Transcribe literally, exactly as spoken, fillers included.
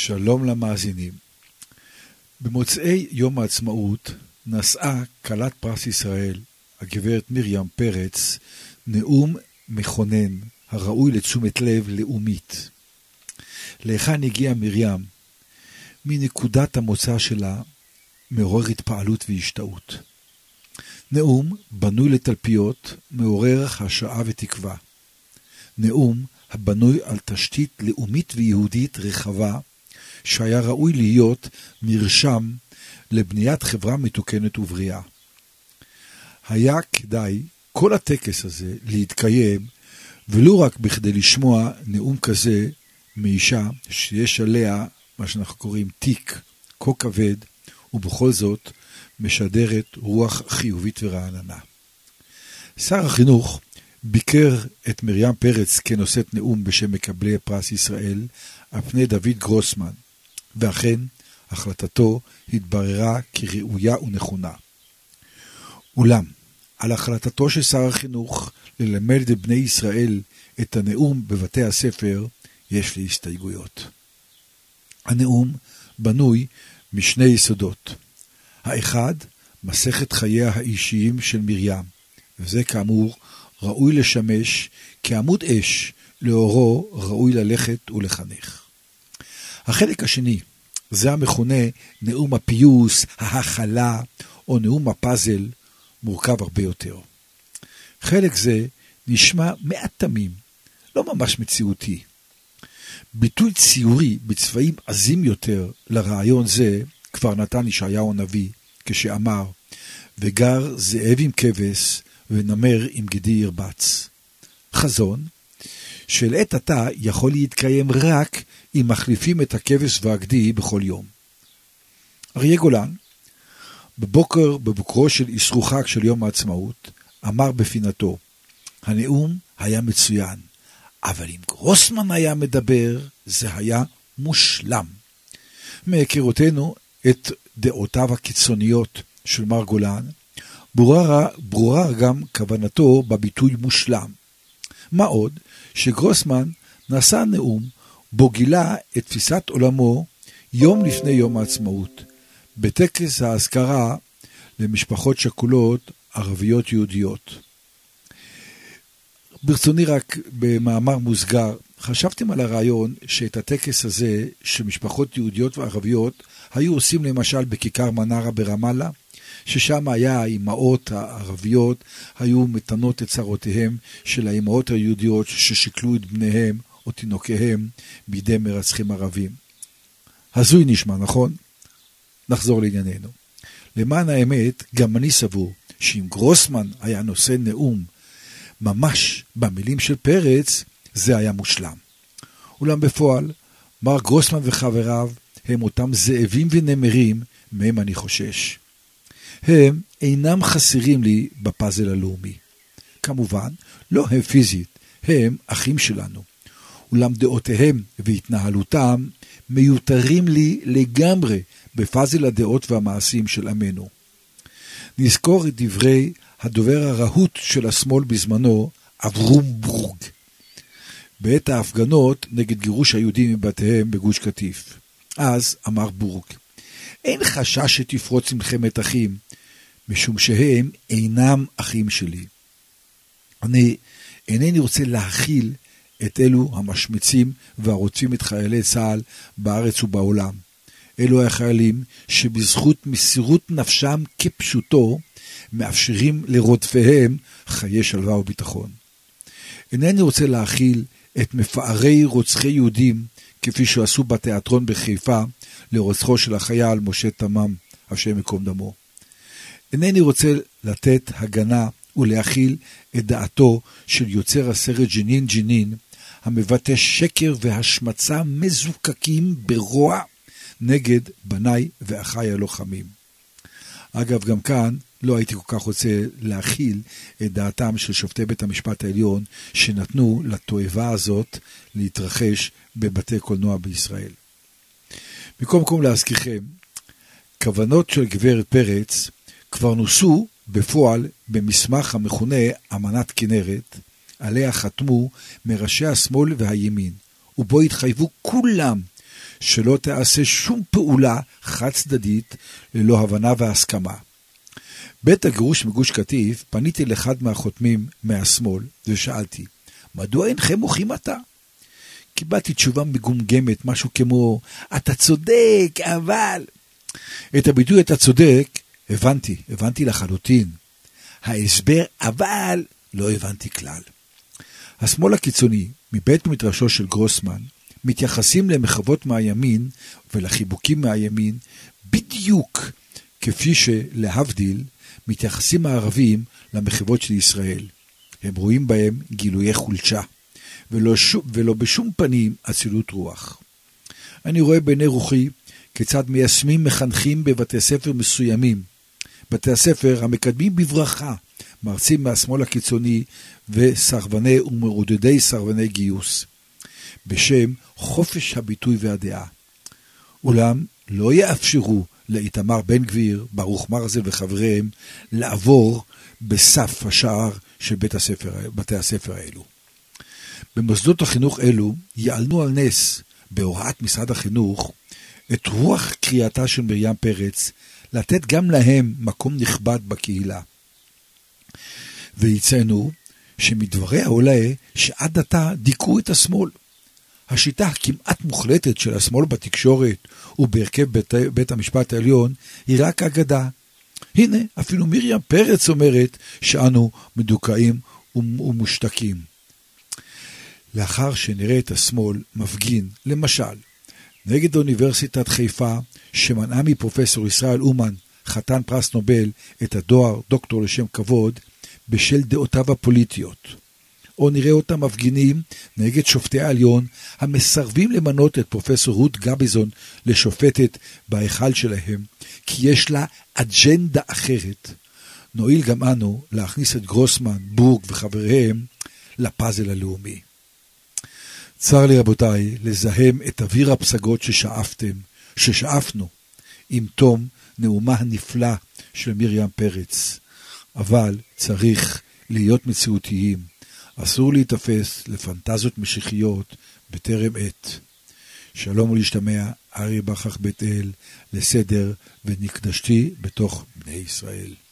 שלום למאזינים. במוצאי יום העצמאות נשאה כלת פרס ישראל, הגברת מרים פרץ, נאום מכונן הראוי לתשומת לב לאומית. להיכן הגיעה מרים? מנקודת המוצא שלה מעורר התפעלות והשתאות. נאום בנוי לתלפיות, מעורר השראה ותקווה. נאום הבנוי על תשתית לאומית ויהודית רחבה, שהיה ראוי להיות מרשם לבניית חברה מתוקנת ובריאה. היה כדאי כל הטקס הזה להתקיים, ולא רק בכדי לשמוע נאום כזה מאישה שיש עליה מה שאנחנו קוראים תיק כה כבד, ובכל זאת משדרת רוח חיובית ורעננה. שר החינוך ביקר את מרים פרץ כנושאת נאום בשם מקבלי פרס ישראל על פני דוד גרוסמן, ואכן החלטתו התבררה כראויה ונכונה. אולם, על החלטתו של שר החינוך ללמד את בני ישראל את הנאום בבתי הספר, יש לי הסתייגויות. הנאום בנוי משני יסודות. האחד, מסכת חייה האישיים של מרים, וזה כאמור ראוי לשמש כעמוד אש, לאורו ראוי ללכת ולחנך. החלק השני, זה המכונה נאום הפיוס, ההכלה, או נאום הפאזל, מורכב הרבה יותר. חלק זה נשמע מעט תמים, לא ממש מציאותי. ביטוי ציורי בצבעים עזים יותר לרעיון זה כבר נתן ישעיהו הנביא, כשאמר, וגר זאב עם כבש ונמר עם גדי ירבץ. חזון של עת עתה יכול להתקיים רק אם מחליפים את הכבש והגדי בכל יום. אריה גולן, בבוקר, בבוקרו של אסרו חג של יום העצמאות, אמר בפינתו, הנאום היה מצוין, אבל אם גרוסמן היה מדבר, זה היה מושלם. מהיכרותנו את דעותיו הקיצוניות של מר גולן, ברורה, ברורה גם כוונתו בביטוי מושלם. מה עוד שגרוסמן נשא נאום בו גילה את תפיסת עולמו יום לפני יום העצמאות, בטקס ההזכרה למשפחות שכולות ערביות יהודיות. ברצוני רק במאמר מוסגר, חשבתם על הרעיון שאת הטקס הזה של משפחות יהודיות וערביות היו עושים למשל בכיכר מנרה ברמאללה, ששם היה האימהות הערביות היו מתנות את צרותיהם של האימהות היהודיות ששקלו את בניהם או תינוקיהם בידי מרצחים ערבים. הזוי נשמע, נכון? נחזור לענייננו. למען האמת, גם אני סבור שאם גרוסמן היה נושא נאום ממש במילים של פרץ, זה היה מושלם. אולם בפועל, מר גרוסמן וחבריו הם אותם זאבים ונמרים מהם אני חושש. הם אינם חסרים לי בפאזל הלאומי. כמובן, לא הם פיזית, הם אחים שלנו. אולם דעותיהם והתנהלותם מיותרים לי לגמרי בפאזל הדעות והמעשים של עמנו. נזכור את דברי הדובר הרהוט של השמאל בזמנו, אברום בורג, בעת ההפגנות נגד גירוש היהודים מבתיהם בגוש קטיף. אז אמר בורג, אין חשש שתפרוץ מלחמת אחים, משום שהם אינם אחים שלי. אני אינני רוצה להכיל את אלו המשמיצים והרוצים את חיילי צה"ל בארץ ובעולם. אלו החיילים שבזכות מסירות נפשם כפשוטו, מאפשרים לרודפיהם חיי שלווה וביטחון. אינני רוצה להכיל את מפארי רוצחי יהודים, כפי שעשו בתיאטרון בחיפה לרוצחו של החייל משה תמם, השם יקום דמו. אינני רוצה לתת הגנה ולהכיל את דעתו של יוצר הסרט ג'נין ג'נין, המבטא שקר והשמצה מזוקקים ברוע נגד בניי ואחיי הלוחמים. אגב, גם כאן לא הייתי כל כך רוצה להכיל את דעתם של שופטי בית המשפט העליון שנתנו לתועבה הזאת להתרחש בבתי קולנוע בישראל. מקום מקום להזכירכם, כוונות של גברת פרץ כבר נוסו בפועל במסמך המכונה אמנת כנרת, עליה חתמו מראשי השמאל והימין, ובו התחייבו כולם שלא תעשה שום פעולה חד צדדית ללא הבנה והסכמה. בית הגירוש מגוש קטיף פניתי לאחד מהחותמים מהשמאל ושאלתי, מדוע אינכם מוחים עתה? קיבלתי תשובה מגומגמת, משהו כמו, אתה צודק, אבל... את הביטוי אתה צודק, הבנתי, הבנתי לחלוטין. ההסבר, אבל, לא הבנתי כלל. השמאל הקיצוני, מבית מדרשו של גרוסמן, מתייחסים למחוות מהימין ולחיבוקים מהימין, בדיוק כפי שלהבדיל, מתייחסים הערבים למחוות של ישראל. הם רואים בהם גילויי חולשה, ולא, שום, ולא בשום פנים אצילות רוח. אני רואה בעיני רוחי כיצד מיישמים מחנכים בבתי ספר מסוימים, בתי הספר המקדמים בברכה, מרצים מהשמאל הקיצוני וסרבני ומעודדי סרבני גיוס, בשם חופש הביטוי והדעה. אולם לא יאפשרו לאיתמר בן גביר, ברוך מרזל וחבריהם, לעבור בסף השער של בית הספר, בתי הספר האלו. במוסדות החינוך אלו יעלנו על נס, בהוראת משרד החינוך, את רוח קריאתה של מרים פרץ, לתת גם להם מקום נכבד בקהילה. ויצאנו שמדבריה עולה שעד עתה דיכאו את השמאל. השיטה הכמעט מוחלטת של השמאל בתקשורת ובהרכב בית, בית המשפט העליון היא רק אגדה. הנה, אפילו מרים פרץ אומרת שאנו מדוכאים ומושתקים. לאחר שנראה את השמאל מפגין, למשל, נגד אוניברסיטת חיפה, שמנעה מפרופסור ישראל אומן, חתן פרס נובל, את הדואר דוקטור לשם כבוד, בשל דעותיו הפוליטיות. או נראה אותם מפגינים נגד שופטי העליון, המסרבים למנות את פרופסור רות גביזון לשופטת בהיכל שלהם, כי יש לה אג'נדה אחרת. נועיל גם אנו להכניס את גרוסמן, בורג וחבריהם לפאזל הלאומי. צר לי רבותיי לזהם את אוויר הפסגות ששאפתם, ששאפנו, עם תום נאומה הנפלא של מרים פרץ. אבל צריך להיות מציאותיים. אסור להתאפס לפנטזיות משיחיות בטרם עת. שלום ולהשתמע, אריה בכרך בית אל, לסדר ונקדשתי בתוך בני ישראל.